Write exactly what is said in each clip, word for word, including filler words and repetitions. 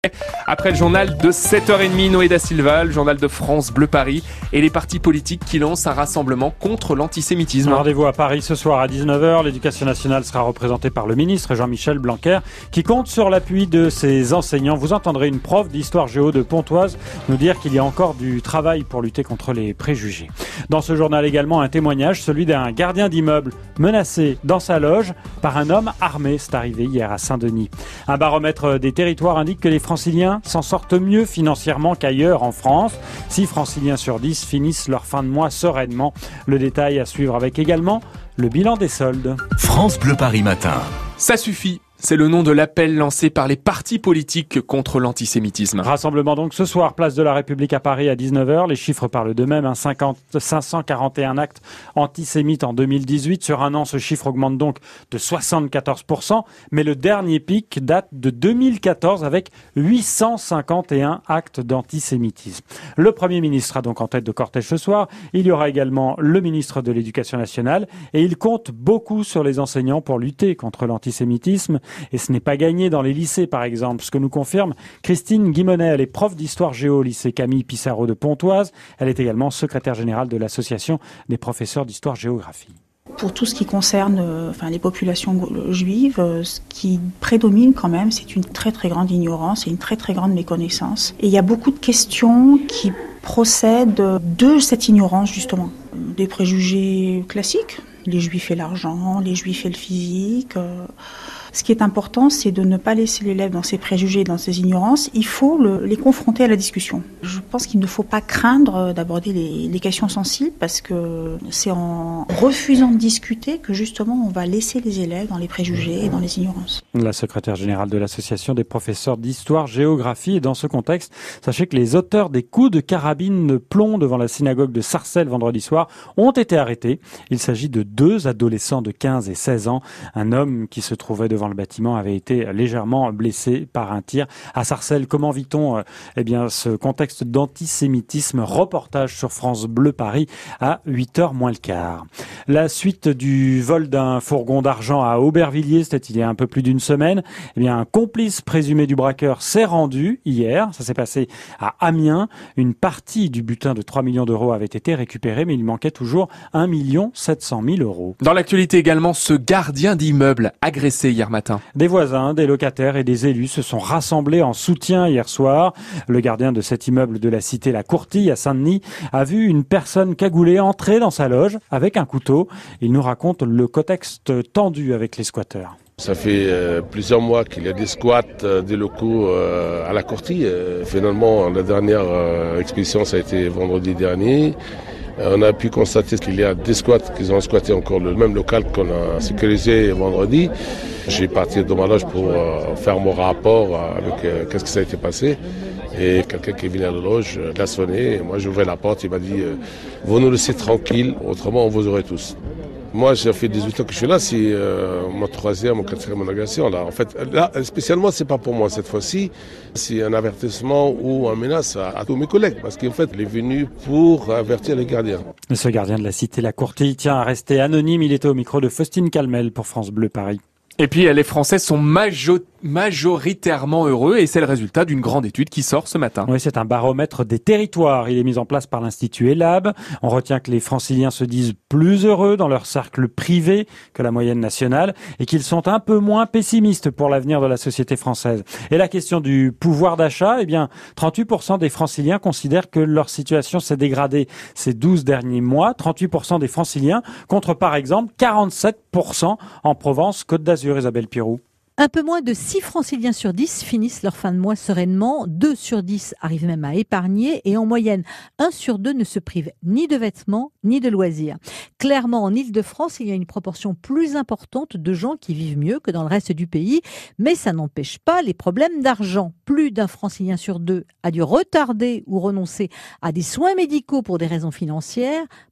Après le journal de sept heures trente, Noé da Silva, le journal de France Bleu Paris et les partis politiques qui lancent un rassemblement contre l'antisémitisme. Rendez-vous à Paris ce soir à dix-neuf heures. L'éducation nationale sera représentée par le ministre Jean-Michel Blanquer qui compte sur l'appui de ses enseignants. Vous entendrez une prof d'histoire géo de Pontoise nous dire qu'il y a encore du travail pour lutter contre les préjugés. Dans ce journal également un témoignage, celui d'un gardien d'immeuble menacé dans sa loge par un homme armé. C'est arrivé hier à Saint-Denis. Un baromètre des territoires indique que les Franciliens s'en sortent mieux financièrement qu'ailleurs en France. six Franciliens sur dix finissent leur fin de mois sereinement. Le détail à suivre avec également le bilan des soldes. France Bleu Paris Matin. Ça suffit. C'est le nom de l'appel lancé par les partis politiques contre l'antisémitisme. Rassemblement donc ce soir, place de la République à Paris à dix-neuf heures. Les chiffres parlent d'eux-mêmes. Hein, cinq cent quarante et un actes antisémites en deux mille dix-huit. Sur un an, ce chiffre augmente donc de soixante-quatorze pour cent. Mais le dernier pic date de deux mille quatorze avec huit cent cinquante et un actes d'antisémitisme. Le Premier ministre a donc en tête de cortège ce soir. Il y aura également le ministre de l'Éducation nationale. Et il compte beaucoup sur les enseignants pour lutter contre l'antisémitisme. Et ce n'est pas gagné dans les lycées, par exemple, ce que nous confirme Christine Guimonet. Elle est prof d'histoire géo au lycée Camille Pissarro de Pontoise. Elle est également secrétaire générale de l'association des professeurs d'histoire-géographie. Pour tout ce qui concerne euh, enfin, les populations juives, euh, ce qui prédomine quand même, c'est une très très grande ignorance et une très très grande méconnaissance. Et il y a beaucoup de questions qui procèdent de cette ignorance, justement. Des préjugés classiques, les juifs et l'argent, les juifs et le physique. Euh, Ce qui est important, c'est de ne pas laisser l'élève dans ses préjugés, dans ses ignorances. Il faut le, les confronter à la discussion. Je pense qu'il ne faut pas craindre d'aborder les, les questions sensibles parce que c'est en refusant de discuter que justement on va laisser les élèves dans les préjugés et dans les ignorances. La secrétaire générale de l'association des professeurs d'histoire-géographie. Et dans ce contexte, sachez que les auteurs des coups de carabine de plomb devant la synagogue de Sarcelles vendredi soir ont été arrêtés. Il s'agit de deux adolescents de quinze et seize ans. Un homme qui se trouvait devant le bâtiment avait été légèrement blessé par un tir. À Sarcelles, comment vit-on euh, eh bien, ce contexte d'antisémitisme? Reportage sur France Bleu Paris à huit heures moins le quart. La suite du vol d'un fourgon d'argent à Aubervilliers, c'était il y a un peu plus d'une semaine. Eh bien, un complice présumé du braqueur s'est rendu hier. Ça s'est passé à Amiens. Une partie du butin de trois millions d'euros avait été récupérée, mais il manquait toujours un million sept cent mille euros. Dans l'actualité également, ce gardien d'immeuble agressé hier matin. Des voisins, des locataires et des élus se sont rassemblés en soutien hier soir. Le gardien de cet immeuble de la cité La Courtille à Saint-Denis a vu une personne cagoulée entrer dans sa loge avec un couteau. Il nous raconte le contexte tendu avec les squatteurs. Ça fait euh, plusieurs mois qu'il y a des squats euh, des locaux euh, à La Courtille. Euh, finalement, la dernière euh, expédition, ça a été vendredi dernier. Euh, on a pu constater qu'il y a des squats qui ont squatté encore le même local qu'on a sécurisé vendredi. J'ai parti de ma loge pour euh, faire mon rapport avec euh, qu'est-ce qui ça a été passé. Et quelqu'un qui est venu à la loge, euh, l'a sonné. Et moi, j'ai ouvert la porte. Il m'a dit euh, « Vous nous laissez tranquille, autrement on vous aurait tous ». Moi, ça fait dix-huit ans que je suis là, c'est euh, mon troisième ou quatrième agression. Là. En fait, là, spécialement, c'est pas pour moi cette fois-ci. C'est un avertissement ou une menace à, à tous mes collègues, parce qu'en fait, il est venu pour avertir les gardiens. Ce gardien de la cité La Courtille tient à rester anonyme. Il était au micro de Faustine Calmel pour France Bleu Paris. Et puis, les Français sont majo- majoritairement heureux et c'est le résultat d'une grande étude qui sort ce matin. Oui, c'est un baromètre des territoires. Il est mis en place par l'Institut ELAB. On retient que les Franciliens se disent plus heureux dans leur cercle privé que la moyenne nationale et qu'ils sont un peu moins pessimistes pour l'avenir de la société française. Et la question du pouvoir d'achat, eh bien, trente-huit pour cent des Franciliens considèrent que leur situation s'est dégradée ces douze derniers mois. trente-huit pour cent des Franciliens contre, par exemple, quarante-sept pour cent en Provence, Côte d'Azur. Isabelle Pirou. Un peu moins de six Franciliens sur dix finissent leur fin de mois sereinement, deux sur dix arrivent même à épargner et en moyenne, un sur deux ne se prive ni de vêtements ni de loisirs. Clairement, en Île-de-France, il y a une proportion plus importante de gens qui vivent mieux que dans le reste du pays, mais ça n'empêche pas les problèmes d'argent. Plus d'un Francilien sur deux a dû retarder ou renoncer à des soins médicaux pour des raisons financières.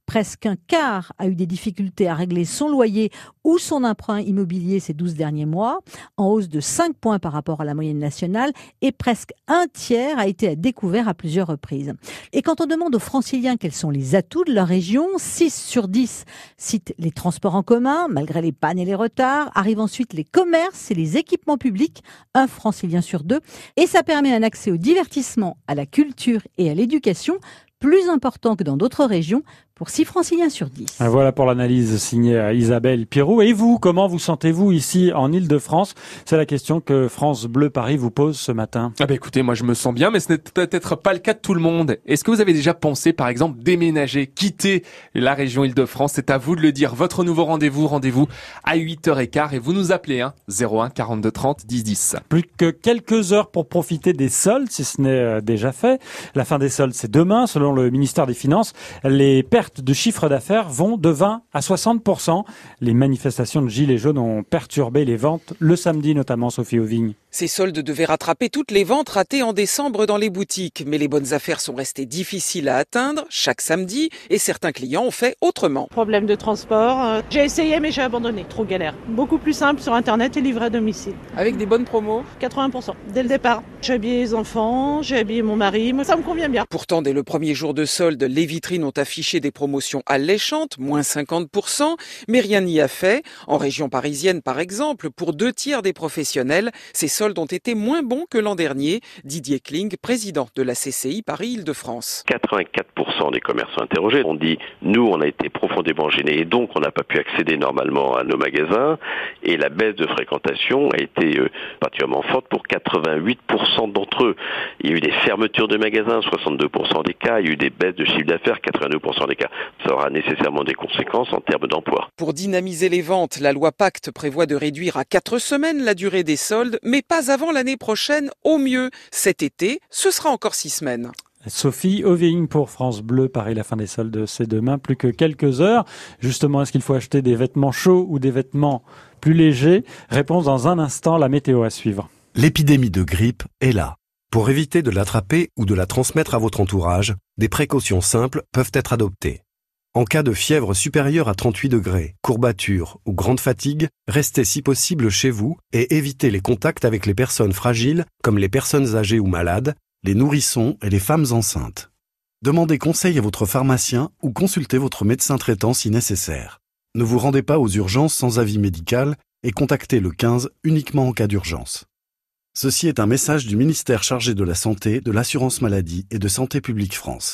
Presque un quart a eu des difficultés à régler son loyer ou son emprunt immobilier ces douze derniers mois, en hausse de cinq points par rapport à la moyenne nationale, et presque un tiers a été à découvert à plusieurs reprises. Et quand on demande aux Franciliens quels sont les atouts de leur région, six sur dix citent les transports en commun, malgré les pannes et les retards. Arrivent ensuite les commerces et les équipements publics, un Francilien sur deux. Et ça permet un accès au divertissement, à la culture et à l'éducation plus important que dans d'autres régions, pour six Franciliens sur dix. Voilà pour l'analyse signée Isabelle Pirou. Et vous, comment vous sentez-vous ici en Ile-de-France? C'est la question que France Bleu Paris vous pose ce matin. Ah bah écoutez, moi je me sens bien, mais ce n'est peut-être pas le cas de tout le monde. Est-ce que vous avez déjà pensé, par exemple, déménager, quitter la région Ile-de-France? C'est à vous de le dire. Votre nouveau rendez-vous, rendez-vous à huit heures quinze et vous nous appelez, hein, zéro un quarante-deux trente dix dix. Plus que quelques heures pour profiter des soldes, si ce n'est déjà fait. La fin des soldes, c'est demain, selon le ministère des Finances. Les pertes de chiffre d'affaires vont de vingt à soixante pour cent. Les manifestations de Gilets jaunes ont perturbé les ventes le samedi, notamment Sophie Auvigne. Ces soldes devaient rattraper toutes les ventes ratées en décembre dans les boutiques. Mais les bonnes affaires sont restées difficiles à atteindre chaque samedi et certains clients ont fait autrement. Problème de transport. J'ai essayé mais j'ai abandonné. Trop galère. Beaucoup plus simple sur Internet et livré à domicile. Avec des bonnes promos ? quatre-vingts pour cent dès le départ. J'ai habillé les enfants, j'ai habillé mon mari. Ça me convient bien. Pourtant, dès le premier jour de solde, les vitrines ont affiché des promotions alléchantes, moins cinquante pour cent. Mais rien n'y a fait. En région parisienne, par exemple, pour deux tiers des professionnels, ces soldes ont été moins bons que l'an dernier. Didier Kling, président de la C C I Paris-Île-de-France. quatre-vingt-quatre pour cent des commerçants interrogés ont dit « Nous, on a été profondément gênés et donc on n'a pas pu accéder normalement à nos magasins. » Et la baisse de fréquentation a été euh, particulièrement forte pour quatre-vingt-huit pour cent d'entre eux. Il y a eu des fermetures de magasins, soixante-deux pour cent des cas. Il y a eu des baisses de chiffre d'affaires, quatre-vingt-deux pour cent des cas. Ça aura nécessairement des conséquences en termes d'emploi. Pour dynamiser les ventes, la loi Pacte prévoit de réduire à quatre semaines la durée des soldes, mais pas avant l'année prochaine, au mieux. Cet été, ce sera encore six semaines. Sophie Auvigne pour France Bleu Paris. La fin des soldes, c'est demain, plus que quelques heures. Justement, est-ce qu'il faut acheter des vêtements chauds ou des vêtements plus légers? Réponse dans un instant, la météo à suivre. L'épidémie de grippe est là. Pour éviter de l'attraper ou de la transmettre à votre entourage, des précautions simples peuvent être adoptées. En cas de fièvre supérieure à trente-huit degrés, courbature ou grande fatigue, restez si possible chez vous et évitez les contacts avec les personnes fragiles comme les personnes âgées ou malades, les nourrissons et les femmes enceintes. Demandez conseil à votre pharmacien ou consultez votre médecin traitant si nécessaire. Ne vous rendez pas aux urgences sans avis médical et contactez le quinze uniquement en cas d'urgence. Ceci est un message du ministère chargé de la Santé, de l'Assurance Maladie et de Santé Publique France.